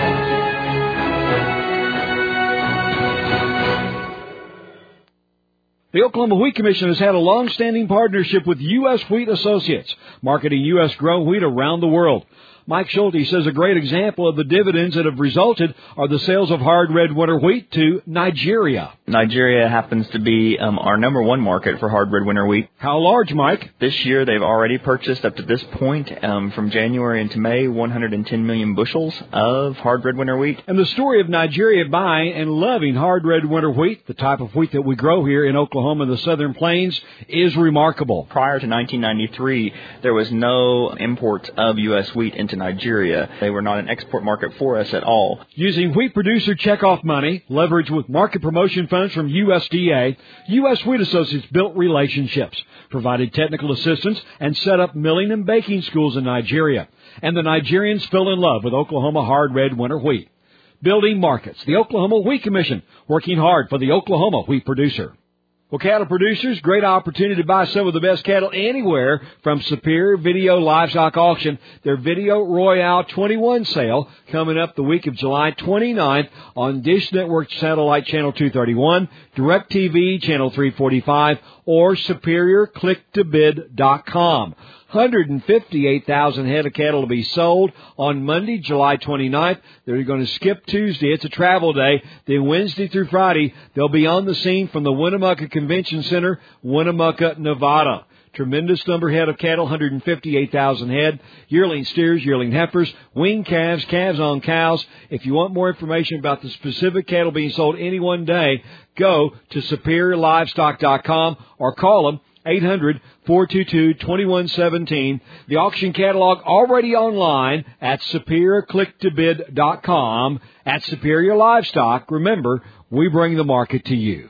The Oklahoma Wheat Commission has had a long-standing partnership with U S Wheat Associates, marketing U S-grown wheat around the world. Mike Schulte says a great example of the dividends that have resulted are the sales of hard red winter wheat to Nigeria. Nigeria happens to be um, our number one market for hard red winter wheat. How large, Mike? This year they've already purchased up to this point, um, from January into May, one hundred ten million bushels of hard red winter wheat. And the story of Nigeria buying and loving hard red winter wheat, the type of wheat that we grow here in Oklahoma and the Southern Plains, is remarkable. Prior to nineteen ninety-three, there was no import of U S wheat into Nigeria. They were not an export market for us at all. Using wheat producer checkoff money, leveraged with market promotion funds from U S D A, U S Wheat Associates built relationships, provided technical assistance, and set up milling and baking schools in Nigeria. And the Nigerians fell in love with Oklahoma hard red winter wheat. Building markets, the Oklahoma Wheat Commission, working hard for the Oklahoma wheat producer. Well, cattle producers, great opportunity to buy some of the best cattle anywhere from Superior Video Livestock Auction. Their Video Royale twenty-one sale coming up the week of July twenty-ninth on Dish Network Satellite Channel two thirty-one, DirecTV Channel three forty-five, or Superior Click To Bid dot com. one hundred fifty-eight thousand head of cattle to be sold on Monday, July twenty-ninth. They're going to skip Tuesday. It's a travel day. Then Wednesday through Friday, they'll be on the scene from the Winnemucca Convention Center, Winnemucca, Nevada. Tremendous number head of cattle, one hundred fifty-eight thousand head, yearling steers, yearling heifers, weaned calves, calves on cows. If you want more information about the specific cattle being sold any one day, go to superior livestock dot com or call them eight hundred, four two two, two one one seven. The auction catalog already online at Superior Click To Bid dot com. At Superior Livestock, remember, we bring the market to you.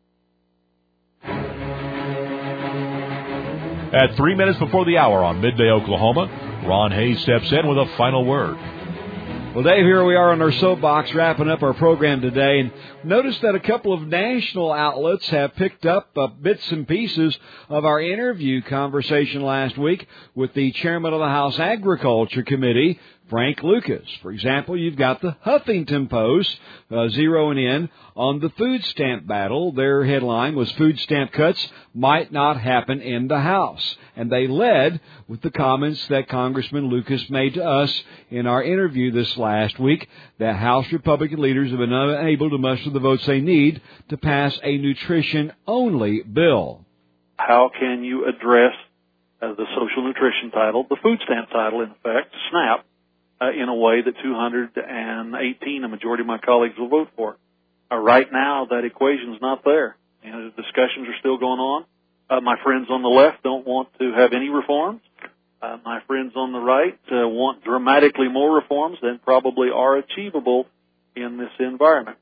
At three minutes before the hour on Midday Oklahoma, Ron Hayes steps in with a final word. Well, Dave, here we are on our soapbox wrapping up our program today, and notice that a couple of national outlets have picked up uh, bits and pieces of our interview conversation last week with the chairman of the House Agriculture Committee, Frank Lucas. For example, you've got the Huffington Post uh, zeroing in on the food stamp battle. Their headline was "Food Stamp Cuts Might Not Happen in the House." And they led with the comments that Congressman Lucas made to us in our interview this last week, that House Republican leaders have been unable to muster the votes they need to pass a nutrition-only bill. How can you address uh, the social nutrition title, the food stamp title, in effect, SNAP, Uh, in a way that two hundred eighteen, a majority of my colleagues, will vote for? Uh, right now, that equation's not there. You know, the discussions are still going on. Uh, my friends on the left don't want to have any reforms. Uh, my friends on the right uh, want dramatically more reforms than probably are achievable in this environment.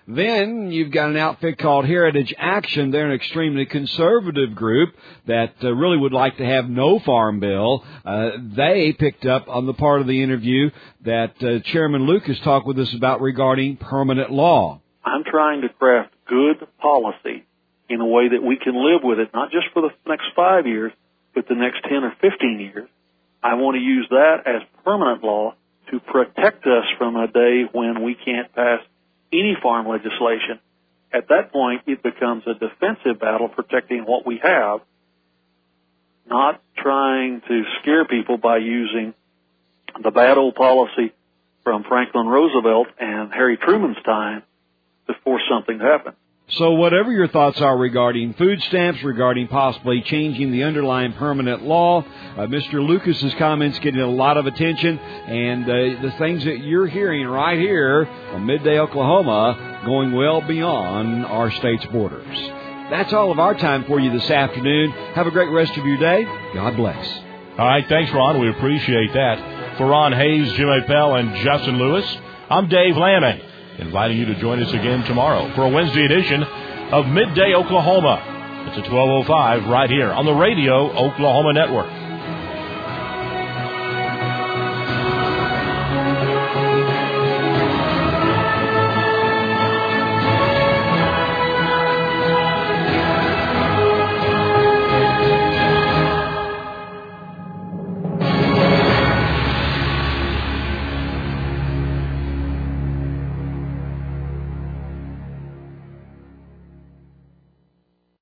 Then you've got an outfit called Heritage Action. They're an extremely conservative group that uh, really would like to have no farm bill. Uh, they picked up on the part of the interview that uh, Chairman Lucas talked with us about regarding permanent law. I'm trying to craft good policy in a way that we can live with it, not just for the next five years, but the next ten or fifteen years. I want to use that as permanent law to protect us from a day when we can't pass any farm legislation. At that point, it becomes a defensive battle protecting what we have, not trying to scare people by using the bad old policy from Franklin Roosevelt and Harry Truman's time to force something to happen. So whatever your thoughts are regarding food stamps, regarding possibly changing the underlying permanent law, uh, Mister Lucas's comments getting a lot of attention, and uh, the things that you're hearing right here on Midday Oklahoma going well beyond our state's borders. That's all of our time for you this afternoon. Have a great rest of your day. God bless. All right, thanks, Ron. We appreciate that. For Ron Hayes, Jim Appel, and Justin Lewis, I'm Dave Lamming, inviting you to join us again tomorrow for a Wednesday edition of Midday Oklahoma. It's at twelve oh five right here on the Radio Oklahoma Network.